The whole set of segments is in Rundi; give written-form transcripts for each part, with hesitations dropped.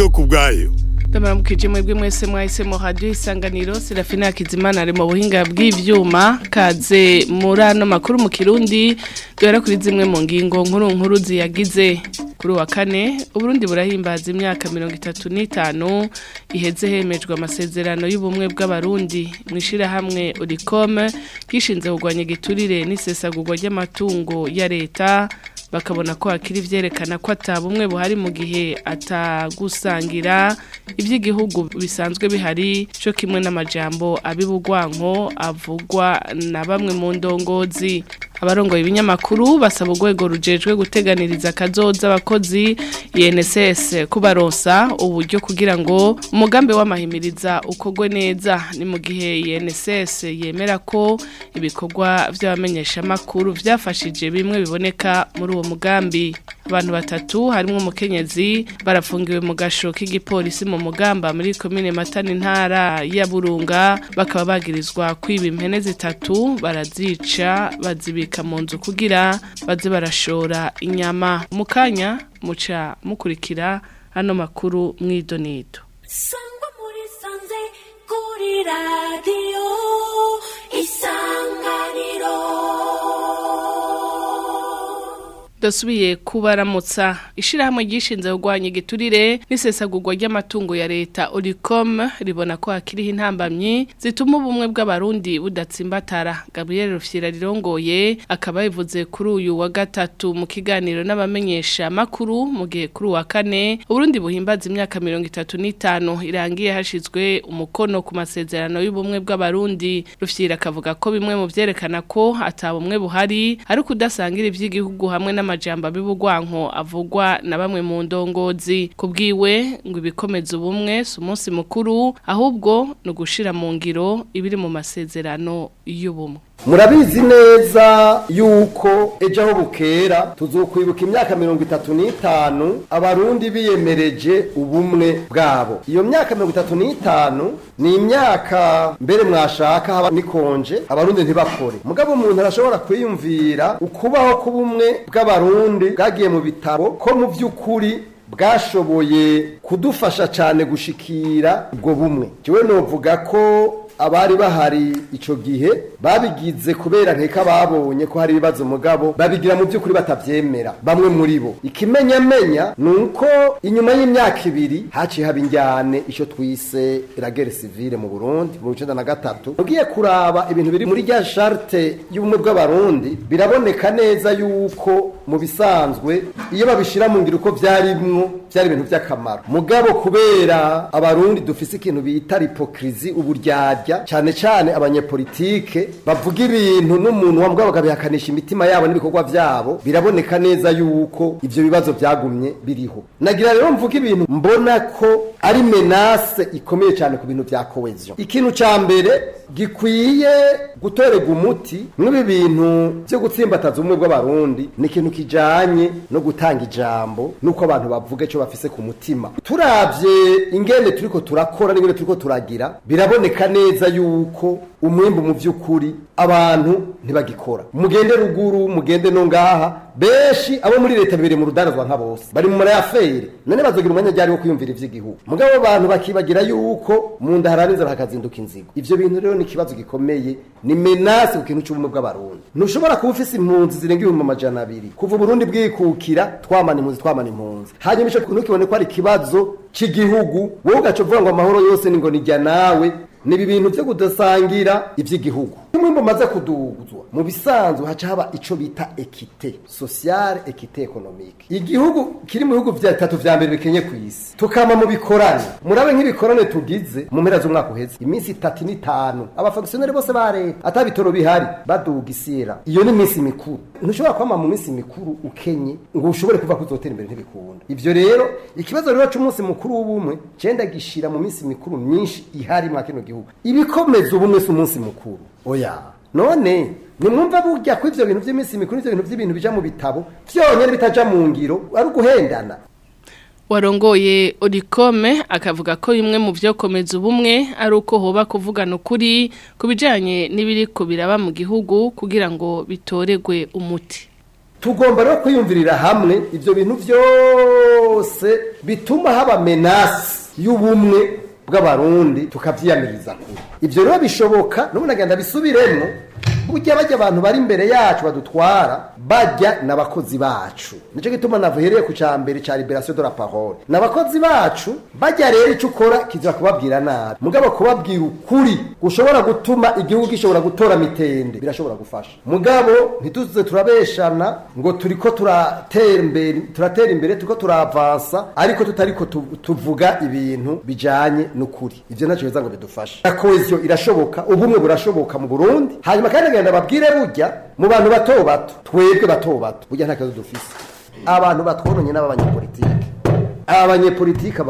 ndiyo kubwayo. Ndamaramukije mwebwe mwese mwahisemo radio Isanganiro. Serafina Hakizimana ari mu buhinga bw'ivyuma. Kaze muri ano makuru mu Kirundi duhera kuri zimwe mu ngingo nkuru ziyagize. Kuri wa kane Uburundi burahimbaza imyaka 35 iheze hemejwe amasezerano y'ubumwe bw'abarundi mwishira hamwe Oricom gishinze kugwanya igiturire n'isesagurwa ry'amatungo ya leta. Bakabona ko hakiri vyerekana ko atabumwe buhari mu gihe atagusangira ivy'igihugu bisanzwe bihari cyo kimwe n'amajambo abibugwanko avugwa na bamwe mu ndongozi. Abarongoye ibinyamakuru basaba urwego rujejwe guteganiriza kazoza abakozi INSS kubaronsa uburyo kugira ngo umugambi w'amahimiriza ukogwe neza. Ni mu gihe INSS yemera ko ibikorwa vy'abamenyesha makuru vyafashije bimwe biboneka muri uwo mugambi. Abantu batatu harimo umukenyezi barafungiwe mu gasho k'igipolisi mu Mugamba muri commune Matana intara ya Burunga, bakaba bagirizwa kwiba impene zitatu barazica bazibika mu nzu kugira baze barashora inyama. Mukanya muca mukurikira hano makuru mwidonido. Sangwa muri sanze kuri radio Isanganiro. Dasubiye kubaramutsa. Ishirahamwe gishinze kugwanya igiturire n'isesagurwa ry'amatungo ya leta Oricom ribona ko hakiriho intambamyi zituma ubumwe bw'abarundi budatsimbatara. Gabriel Rufyira rirongoye akaba yivuze kuri uyu wa gatatu mu kiganiro n'abamenyesha makuru mu gihe kuri wa kane Uburundi buhimbaza imyaka 35 irangiye hashizwe umukono ku masezerano y'ubumwe bw'abarundi. Rufyira akavuga ko bimwe mu vyerekana ko atabumwe buhari ari kudasangira ivy'igihugu hamwe amajambo abibugwanko avugwa na bamwe mu ndongozi. Kubwiwe ngo ibikomeza ubumwe si umunsi mukuru ahubwo no gushira mu ngiro ibiri mu masezerano y'ubumwe. Murabizi neza yuko ejo aho bukera tuzokwibuka imyaka 35 abarundi biyemereje ubumwe bwabo. Iyo myaka 35 ni imyaka mbere mwashaka haba nikonje abarundi ntibakore. Mugabo umuntu arashobora kwiyumvira ukubaho kubumwe bw'abarundi bwagiye mu bitabo ko mu by'ukuri bwashoboye kudufasha cyane gushikira ubwo bumwe. Jewe novuga ko abari bahari ico gihe babigize kubera nteka babonye ko hari ibibazo mugabo babigira mu by'ukuri batavyemera bamwe muri bo. Ikimenyamenya nuko inyuma y'imyaka 2 haciye haba injyane ico twise la guerre civile mu Burundi mu 1993. Ugiye kuraba ibintu biri muri rya charte y'ubumwe bw'abarundi biraboneka neza yuko mu bisanzwe iyo babishira mu ngiro uko byari ibintu by'akamaro. Mugabo kubera abarundi dufise ikintu bita hypocrisie uburyarya cyane abanyepolitike bavuga ibintu n'umuntu wambwa bakabihakanisha imitima yabo n'ibikorwa byabo, biraboneka neza yuko ivyo bibazo byagumye biriho. Nagira rero mvuga ibintu mbona ko ari menace ikomeye cyane ku bintu bya cohesion. Ikintu ca mbere gikwiye gutorega umuti n'ibi bintu byo gutsimbataza umwe bw'abarundi ni ikintu kijanye no gutanga ijambo nuko abantu bavuga cyo bafise ku mutima. Turavye ingene turiko turakora n'ingene turiko turagira biraboneka neza yuko umwimbu mu vy'ukuri abantu ntibagikora. Mugende ruguru mugende no ngaha beshi abo muri leta bibere mu rudanazwa nka bose bari mu mara affaire none bazogira umwanya ryari wo kwiyumvira ivy'igihugu. Mugabo abantu bakibagira yuko mu ndahararinza hakazinduka inzigo. Ivyo bintu rero ni kibazo gikomeye, ni menace ku kintu cy'ubumwe bw'abarundi. Ntushobora kuba ufise impunzi zirenga 200 kuva Burundi bwikukira twamana impunzi hanyuma ico ntukibone ko ari kibazo c'igihugu wowe ugacovuga ngo amahoro yose ni ngo nijya nawe. Nibi bintu byo kudasangira ivy'igihugu umwe maze kuduguzwa mu bisanzwe haca haba ico bita equité sociale equité économique. Igihugu kiri mu bihugu vya 3 vya mbere bikenye ku isi tukama mu bikorane. Murabe nk'ibikorane tugize mu mpera z'umwaka uheze iminsi 35 abafonctionnaire bose ba leta atabitoro bihari baduga isira. Iyo ni iminsi mikuru. Ntushobora kwama mu minsi mikuru ukenye ngo ushobore kuva kuzotera imbere ntibikunda. Ivyo rero ikibazo rero cy'umunsi mukuru w'ubumwe cenda gishira mu minsi mikuru myinshi ihari mu kino gihugu. Ibikomeza ubumwe si umunsi mukuru. Oya none nimwumva burya ko ivyo bintu by'iminsi mikuru ivyo bintu by'ibintu bija mu bitabo vyonyene bitaja mu ngiro ari uguhendana. Warongoye Oricom akavuga ko bimwe mu vyokomeza ubumwe ari uko hoba kuvugana ukuri kubijanye n'ibiri ko biraba mu gihugu kugira ngo bitoregwe umuti. tugomba rero kwiyumvirira hamwe ivyo bintu vyose bituma haba menasi y'ubumwe bw'abarundi tukavyiyamiriza kure. Ivyo rero bishoboka n'ubu nagenda bisubiremwo, burya bajya abantu bari imbere yacu badutwara bajya n'abakozi bacu. Nico gituma navuhereye ku cambere ca liberation de la parole. N'abakozi bacu bajya rero ico ukora kizira kubabwira nabi. Mugabo kubabwira ukuri gushobora gutuma igihugu gishobora gutora mitende birashobora gufasha. Mugabo ntituze turabeshana ngo turiko turatera imbere turiko turavansa ariko tutariko tuvuga ibintu bijanye n'ukuri. Ivyo naco biza ngo bidufasha. Cohesion irashoboka, ubumwe burashoboka mu Burundi. Hanyuma kandi ngenda babwire burya mu bantu bato bato, twebwe bato bato burya nta kibazo dufise. Abantu batwononye n'abanyapolitike, abanyepolitike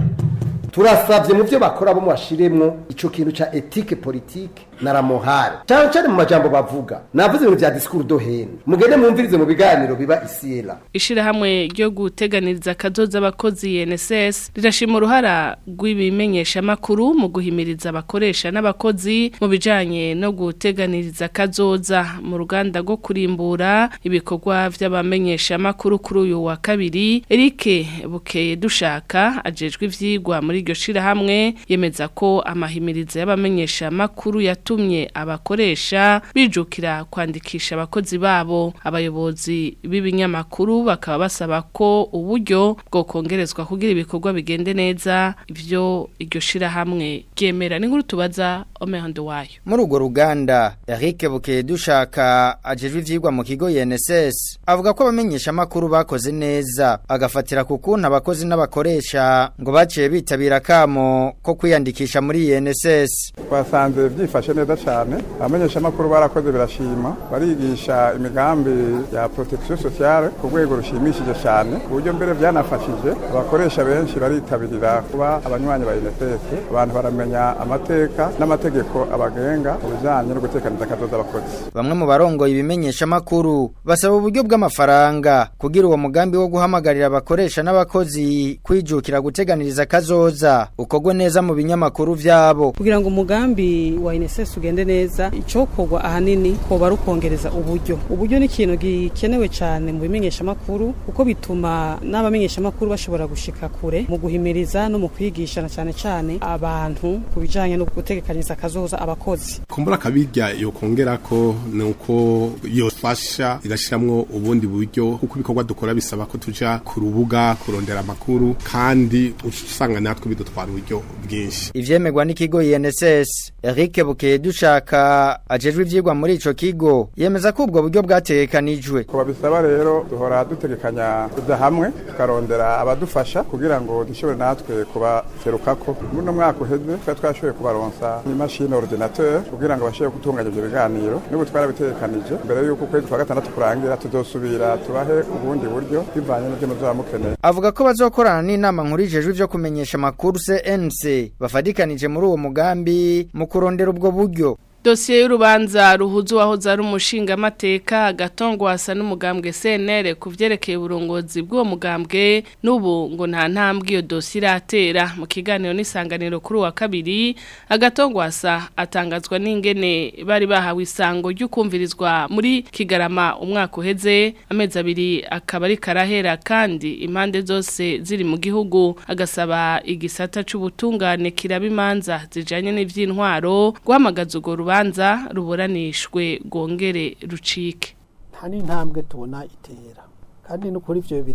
turasavye mu byo bakora bo mwashiremwo ico kintu ca ethique politique na la morale. Cyane mu majambo bavuga navuze ibintu vya discours do hene, mugende mwumvirize mu biganiro biba isiela. Ishira hamwe ryo guteganiriza kazoza abakozi INSS rirashima uruhara rw'ibimenyesha makuru mu guhimiriza abakoresha n'abakozi mu bijanye no guteganiriza kazoza mu ruganda rwo kurimbura ibikorwa vy'abamenyesha makuru kuri uyu wa kabiri. Eric Bukeye dushaka ajejwe ivyigwa muri iryo shira hamwe yemeza ko amahimiriza y'abamenyesha makuru yatumye abakoresha bijukira kwandikisha abakozi babo. Abayobozi b'ibinyamakuru bakaba basaba ko uburyo bwo kongerezwa kugira ibikorwa bigende neza. Ivyo iryo shira hamwe ryemera n'inkuru tubaza Omehando wayo. Muri urwo ruganda Eric Bukeye dushaka ajejwe ivyigwa mu kigo INSS avuga ko abamenyesha makuru bakoze neza, agafatira ku kuntu abakozi n'abakoresha ngo baciye bitabira kamo ko kwiyandikisha muri INSS. Twasanze byifashe neza cyane, abamenyesha makuru barakoze birashima, barigisha imigambi ya protection sociale ku rwego rushimishije cyane, ku buryo mbere byanafashije abakoresha benshi baritabirira kuba abanywanyi ba INSS. Abantu baramenya amateka n'amategeko abagenga mu bijanye no gutekaniza kazoza abakozi. Bamwe mu barongo ibimenyesha makuru basaba uburyo bw'amafaranga kugira uwo mugambi wo guhamagarira abakoresha n'abakozi kwijukira guteganiriza kazoza ukogwe neza mu binyamakuru vyabo. Kugira ngo umugambi wa INSS ugende neza, icokorwa ahanini ko barukongereza uburyo ni ikintu gikenewe cyane mu bimenyesha makuru, kuko bituma n'abamenyesha makuru bashobora gushika kure mu guhimiriza no mu kwigisha na cyane abantu kubijanye no gutegekaniza kazoza abakozi. Kumbura kabirya yo kongera ko nuko yofasha igashiramwo ubundi buryo kuko ibikorwa dukora bisaba ko tuja ku rubuga kurondera amakuru kandi usanga natwe bidutwara uburyo bwinshi. Ivyemegwa n'ikigo INSS Eric Bukeye dushaka ajejwe ivyigwa muri ico kigo yemeza ko ubwo buryo bwategekanijwe. Ko babisaba rero duhora dutegekanya kuja hamwe tukarondera abadufasha kugira ngo dushobore natwe kubaserukako. Muri no mwaka uheze twashoboye kubaronsa imashini ordinateur kugira ngo bashobore gutunganya ivyo biganiro. N'ubu twarabitegekanyije mbere yuko kwezi kwa gatandatu kurangira tuzosubira tubahe ubundi buryo bivanye n'ivyo muzamukeneye. Avuga ko bazokorana n'inama nkuru ijejwe ivyo kumenyesha makuru CNC bafadikanije muri uwo mugambi mu kurondera ubwo buryo. Dosiye y'urubanza ruhuzu wahoze ari umushinga mateka Gatongwasa n'umugambwe CNL kuvyerekeye uburongozi bw'uwo mugambwe n'ubu ngo nta ntambwe iyo dosiye iratera. Mu kiganiro n'isanganiro kuri wa kabiri Gatongwasa atangazwa n'ingene bari bahawe isango ry'ukumvirizwa muri Kigarama umwaka uheze, amezi abiri akaba ari karahera kandi impande zose ziri mu gihugu. Agasaba igisata c'ubutungane kirabimanza zijanye n'ivy'intwaro guhamagaza urwo rubanza ruburanishwe gongere rucike. Nta n'intambwe tubona itera kandi no kuri ivyo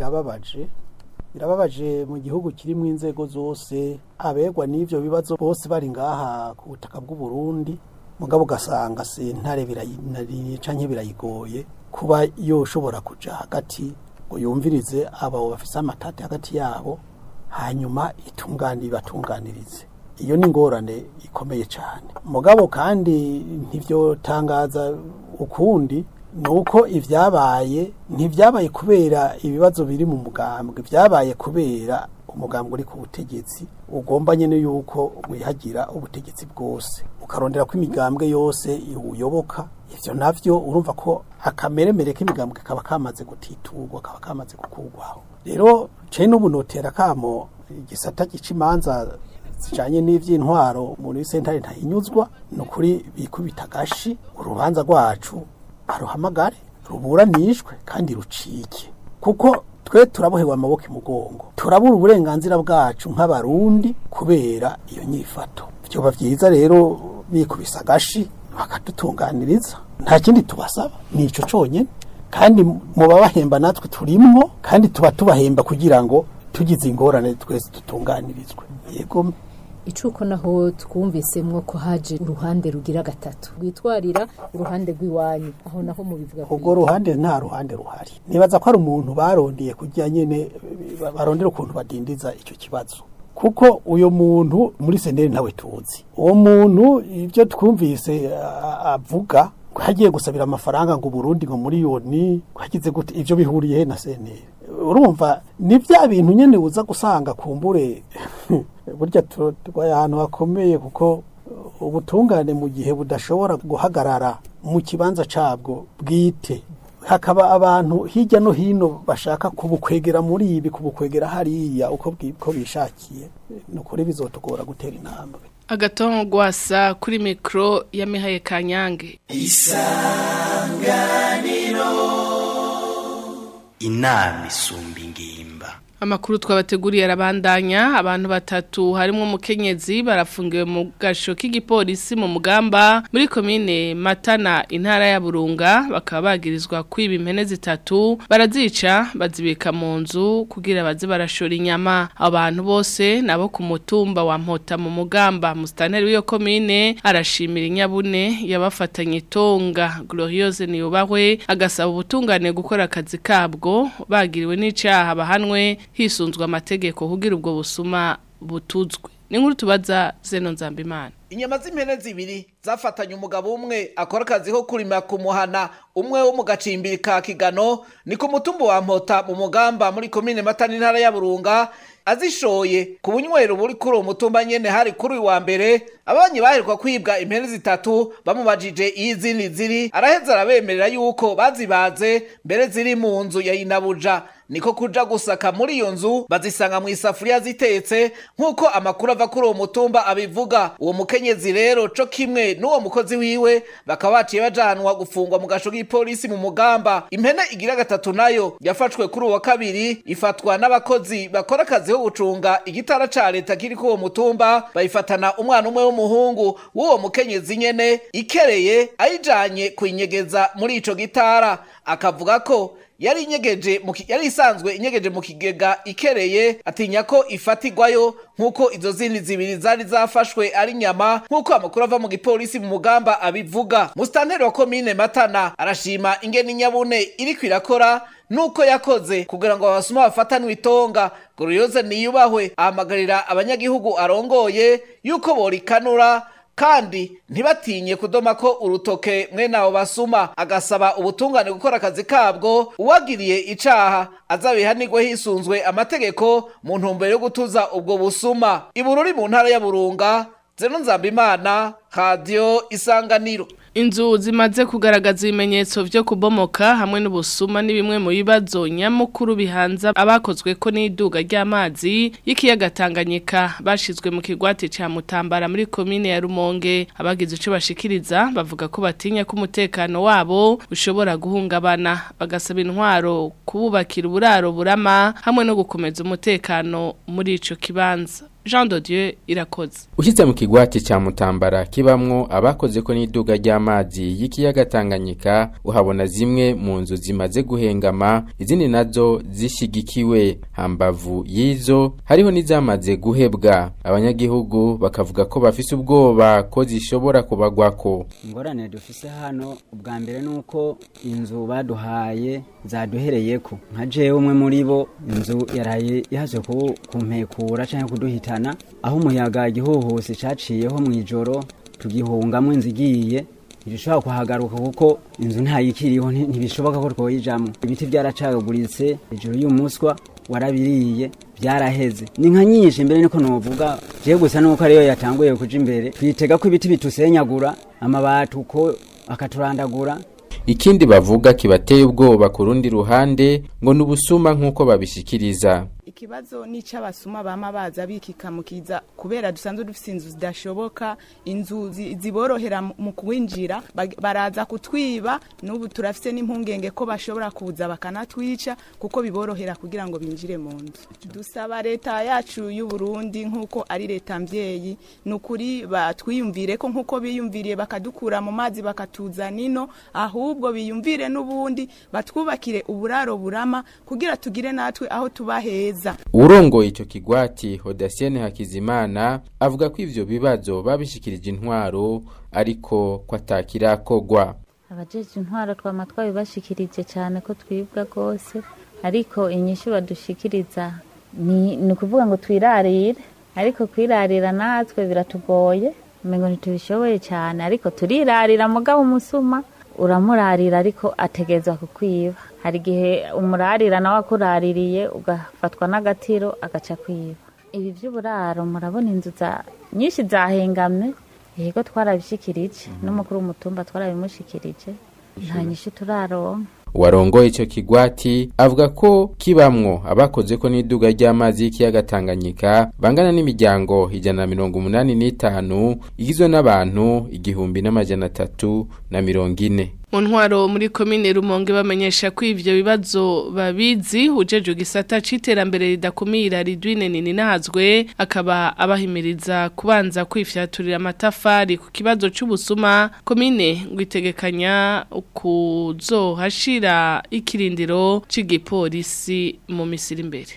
birababaje mu gihugu kirimo inzego zose, abegwa n'ivyo bibazo bose bari ngaha ku butaka bw'u Burundi, mugabo gasanga sentare birayigoye kuba yoshobora kuja hagati ngo yumvirize abo bafise amatati hagati yabo hanyuma batunganirize. Iyo ni ngorane ikomeye cyane. Mugabo kandi ntivyo tangaza ukundi nuko ivyabaye kubera ibibazo biri mu mugambwe, vyabaye kubera umugambwe uri ku butegetsi ugomba nyene yuko wihagira ubutegetsi bwose ukarondera ko imigambwe yose iwuyoboka. Ivyo navyo urumva ko akameremere k'imigambwe kaba kamaze gutiturwa, kaba kamaze gukurwaho. Rero n'ubu notera kamo igisata gicimanza zijanye n'ivy'intwaro muri sentare ntahinyuzwa, no kuri bikubita gashi urubanza rwacu baruhamagare ruburanishwe kandi rucike kuko twe turabohewe amaboko imugongo turabura uburenganzira bwacu nk'abarundi kubera iyo nyifato byoba vyiza rero bikubisa gashi bakadutunganiriza nta kindi tubasaba nico conyene kandi muba bahemba natwe turimwo kandi tuba tubahemba kugira ngo tugize ingorane twese dutunganirizwe yego icuko naho twumvisemwo ko haje uruhande rugira gatatu rwitwarira uruhande rw'iwanyu aho naho mubivuga ubwo ruhande nta ruhande ruhari nibaza ko ari umuntu barondeye kujya nyene barondera ukuntu badindiza icyo kibazo kuko uyo muntu muri senderi ntawe tuzi uwo muntu ibyo twumvise avuga hagiye gusabira amafaranga ngo Burundi ngo miliyoni hagize gute ivyo bihuriye na senderi urumva ni bya bintu nyene uza gusanga kumbure burya twaye ahantu hakomeye kuko ubutungane mu gihe budashobora guhagarara mu kibanza cabwo bwite hakaba abantu hirya no hino bashaka kubukwegera muri ibi kubukwegera hariya uko bishakiye nukuri bizotugora gutera intambwe Agatongo Gwasa kuri mikro ya Mihaye Kanyange. Isanganiro inama isumba ingimba. Amakuru twabateguriye arabandanya abantu batatu harimo umukenyezi barafungiwe mu gasho k'igipolisi mu Mugamba muri komine Matana intara ya Burunga bakaba bagirizwa kwiba impene zitatu barazica bazibika mu nzu kugira baze barashora inyama abantu bose nabo ku mutumba wa Mpota mu Mugamba mustaneri w'iyo komine arashimira inyabune yabafatanye itonga Gloriose Niyubahwe agasaba ubutungane gukora akazi kabwo bagiriwe n'icaha bahanwe hisunzwe amategeko kugira ubwo busuma butuzwe ni nkuru tubaza Zeno Nzambimana. Inyama z'impene zibiri zafatanye umugabo umwe akora akazi ko kurima ku muhana umwe wo mu gacimbiri ka Kigano ni ku mutumba wa Mpota mu Mugamba muri komine Matana intara ya Burunga azishoye ku bunywero buri kuri uwo mutumba nyene hari kuri wa mbere abanyi baheruka kwibwa impene zitatu bamubajije izindi ziri araheza arabemerera yuko bazibaze mbere ziri mu nzu ya Inabuja niko kuja gusaka muri iyo nzu bazisanga mu isafuriya zitetse nkuko amakuru ava kuri uwo mutumba abivuga uwo mukenyezi rero co kimwe n'uwo mukozi wiwe bakaba baciye bajanwa gufungwa mu gasho k'ipolisi mu Mugamba impene igira gatatu nayo yafashwe kuri uwa kabiri ifatwa n'abakozi bakora akazi ko gucunga igitara ca leta kiri ku uwo mutumba bayifatana umwana umwe w'umuhungu w'uwo mukenyezi nyene ikereye ayijanye kuinyegeza muri ico gitara akavuga ko yari isanzwe inyegeje mu kigega ikereye atinya ko ifatigwayo nkuko izo zindi zibiri zari zafashwe ari nyama nkuko amakuru ava mu gipolisi mu Mugamba abivuga mustanteri wa komine Matana arashima ingene inyabune iri kwirakora nuko yakoze kugira ngo abasuma bafatanwe itonga Gloriose Niyubahwe ahamagarira abanyagihugu arongoye yuko borikanura kandi ntibatinye kudoma ko urutoke mwe nawo basuma agasaba ubutungane gukora akazi kabwo uwagiriye icaha azabihanirwe hisunzwe amategeko mu ntumbero yo gutuza ubwo busuma Ibururi mu ntara ya Burunga Zeno Nzambimana Radio Isanganiro. Inzu zimaze kugaragaza ibimenyetso vyo kubomoka hamwe n'ubusuma ni bimwe mu bibazo nyamukuru bihanza abakozwe ko n'iduga ry'amazi y'ikiyaga Tanganyika bashizwe mu kigwati ca Mutambara muri komine ya Rumonge abagize ico bashikiriza bavuga ko batinya ko umutekano wabo ushobora guhungabana bagasaba intwaro kububakira uburaro burama hamwe no gukomeza umutekano muri ico kibanza. Jean de Dieu Irakoze. Ushize mu kigwati ca Mutambara kibamwo abakoze ko n'iduga ry'amazi y'ikiyaga Tanganyika uhabona zimwe mu nzu zimaze guhengama izindi nazo zishigikiwe hambavu yizo hariho n'izamaze guhebwa abanyagihugu bakavuga ko bafise ubwoba ko zishobora kubagwako. Ingorane dufise hano ubwa mbere nuko inzu baduhaye zaduhereyeko nka jewe umwe muri bo inzu yaraye yaje kumpekura canke kuduhita aho umuyaga igihuhusi caciyeho mwijoro tugihungamwe inzigiye irishobora kuhagaruka kuko inzu ntayikiriho ntibishoboka ko twoyijamwe ibiti byaracagaguritse ijoro y'umuswa warabiriye byaraheze ni nka nyinshi mbere niko novuga je gusa nuko ariyo yatanguye kuja imbere twitega ko ibiti bitusenyagura amabati uko akaturandagura. Ikindi bavuga kibateye ubwoba ku rundi ruhande ngo nubusuma nkuko babishikiriza. ikibazo n'icabasuma bama baza bikikamukiza kubera dusanzwe dufite inzu zidashoboka inzu ziborohera mu kwinjira baraza kutwiba n'ubu turafite n'impungenge ko bashobora kuza bakanatwica kuko biborohera kugira ngo binjire mu nzu dusaba leta yacu y'u Burundi nkuko ari leta mvyeyi nukuri batwiyumvire ko nkuko biyumviriye bakadukura mu mazi bakatuza nino ahubwo biyumvire n'ubundi batwubakire uburaro burama kugira tugire natwe aho tuba heza. Urongo ico kigwati Hodasiene Hakizimana avuga ko ivyo bibazo babishikirije intwaro ariko ko atakirakogwa. Abajeje intwaro twamatwaye bashikirije cyane ko twibwa gose ariko inyishu badushikiriza ni kuvuga ngo twirarire ariko kwirarira natwe biratugoye mengo ntitubishoboye cyane ariko turirarira mugabo umusuma uramurarira ariko ategezwa kukwiba hari gihe umurarira nawe akuraririye ugafatwa n'agatiro agaca kwiba ibi by'uburaro murabona inzu nyinshi zahengamye yego twarabishikirije n'umukuru w'umutumba twarabimushikirije nta nyinshi turaronka. Warongoye ico kigwati avuga ko kibamwo abakoze ko n'iduga ry'amazi y'ikiyaga Tanganyika bangana n'imiryango 185 igizwe n'abantu 1340. Mu ntwaro muri komine Rumonge bamenyesha ko ivyo bibazo babizi ujeje gisata citerambere ridakumira Ridwine Ninahazwe akaba abahimiriza kubanza kwifyaturira amatafari ku kibazo c'ubusuma komine ngwitegekanya kuzohashira ikirindiro c'igipolisi mu misiri imbere.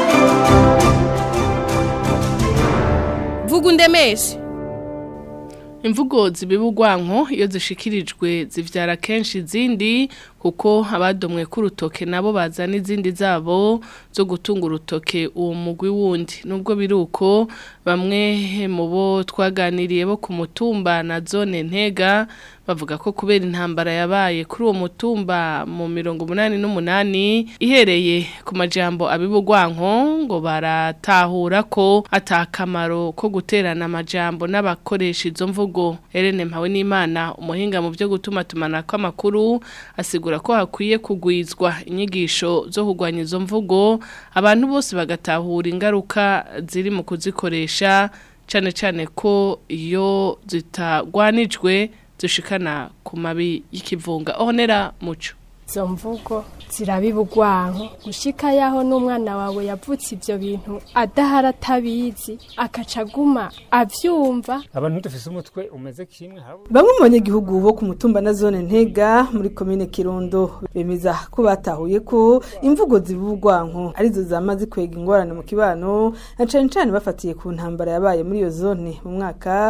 Vugundemeshe Imvugo zibibugwanko iyo zishikirijwe zivyara kenshi izindi kuko abadomwe ku rutoke nabo bazana izindi zabo zo gutunga urutoke uwo mugwi wundi nubwo biruko bamwe mu bo twaganiriye bo ku mutumba na zone Ntega bavuga ko kubera intambara yabaye kuri uwo mutumba mu 88 ihereye ku majambo abibugwanko ngo baratahura ko atakamaro ko guterana amajambo n'abakoresha izo mvugo. Helene Mpawe n'Imana umuhinga mu byo gutuma tumanako amakuru asigura ko hakwiye kugwizwa inyigisho zo kugwanya izo mvugo abantu bose bagatahura ingaruka ziri mu kuzikoresha cyane cyane ko iyo zitagwanijwe zishikana ku mabi y'ikivunga. Honera Muco izo mvugo zirabibugwanko gushika yaho n'umwana wawe yavutse ivyo bintu adahara tabizi akacaguma avyumva abantu dufise umutwe umeze kimwe bamwe mu banyagihugu bo ku mutumba na zone Ntega muri komine Kirundo bemeza ko batahuye ko imvugo zibugwanko arizo zamaze kwega ingorane mu kibano na cane bafatiye ku ntambara yabaye muri iyo zone mu mwaka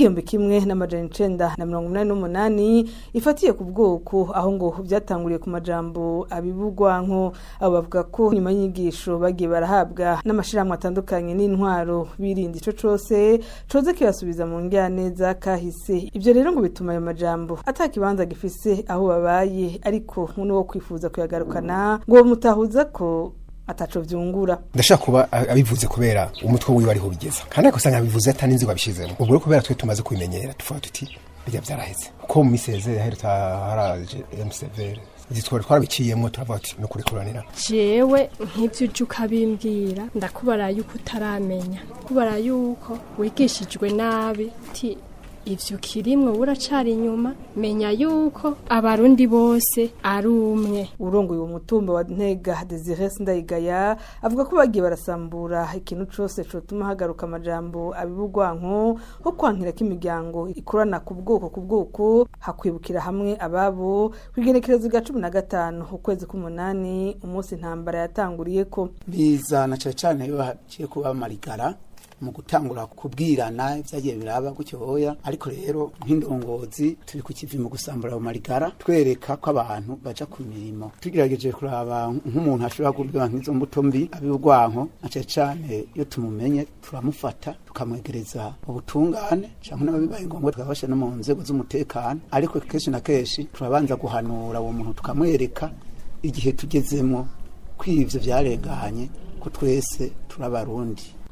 w'1988 ifatiye ku bwoko aho ngo byatanguriye ku majambo abibugwanko abo bavuga ko nyuma y'inyigisho bagiye barahabwa n'amashiramwe atandukanye n'intwaro birinda ico cose coze kibasubiza mu njyaneza kahise. Ivyo rero ngo bituma ayo majambo atakibanza gifise aho babaye ariko nkuno wo kwifuza kuyagarukana ngo mutahuza ko ataco vyungura. Ndashaka kuba abivuze kubera umutwe wiwe ariho bigeza kandi ako sanga abivuze ataninzi babishizemo ubwo rero kubera twe tumaze kubimenyera tuvuga tuti bijya byaraheze ko mu miseze yaherita haraje MCV zitwara twarabiciyemo turavuga ati no kurikuranira jewe nk'ivyo uje ukabimbwira ndakubara yuko utaramenya kubara yuko wigishijwe nabi ti ivyo kirimwe uracari inyuma menya yuko abarundi bose ari umwe. Urongoye uwo mutumba wa Ntega Desire Ndayigaya avuga ko bagiye barasambura ikintu cose cotuma hagaruka amajambo abibugwanko ho kwankira k'imiryango ikorana ku bwoko hakwibukira hamwe ababo kwigenekerezo ga 15 ukwezi k'umunani umunsi intambara yatanguriye ko bizana cyane yo haciye kuba marigara mu gutangura kubwirana ibyagiye biraba gutyo hoya ariko rero nk'indongozi turi ku kivi mu gusambura mu marigara twereka ko abantu baja ku mirimo tugerageje kuraba nk'umuntu ashobora kubwira nk'izo mbuto mbi abibugwanko cyane iyo tumumenye turamufata tukamwegereza ubutungane cyangwa n'ababibaye ngombwa tukabasha no mu nzego z'umutekano ariko kenshi na kenshi turabanza guhanura uwo muntu tukamwereka igihe tugezemo kw'ivyo vyarenganye ko twese turabarundi.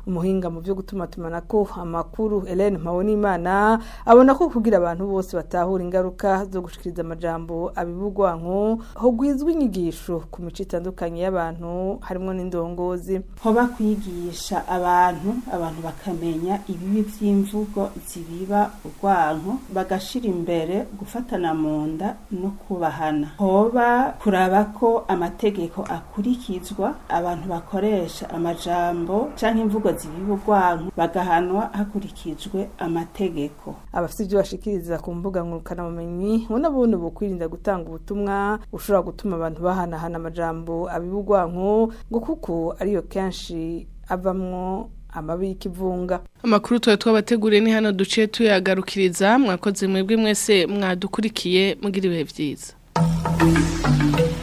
umuhinga mu byo gutumatumanako amakuru Hélène Mpabonimana abona ko kugira abantu bose batahura ingaruka zo gushikiriza amajambo abibugwanko ho gwizwe inyigisho ku mico itandukanye y'abantu harimo n'indongozi hoba kwigisha abantu bakamenya ibibi vy'imvugo zibiba urwanko bagashira imbere gufatana mu nda no kubahana hoba kuraba ko amategeko akurikizwa abantu bakoresha amajambo canke imvugo zibiba urwanko bagahanwa hakurikijwe amategeko abafite ibyo bashikiriza ku mbuga ngurukanabumenyi ngo n'abundi bukwirinda gutanga ubutumwa ushobora gutuma abantu bahanahana amajambo abibugwanko ngo kuko ariyo kenshi avamwo amabi y'ikivunga. Amakuru twa twabateguriye ni hano duciye tuyagarukiriza mwakoze mwebwe mwese mwadukurikiye mugira ibihe byiza.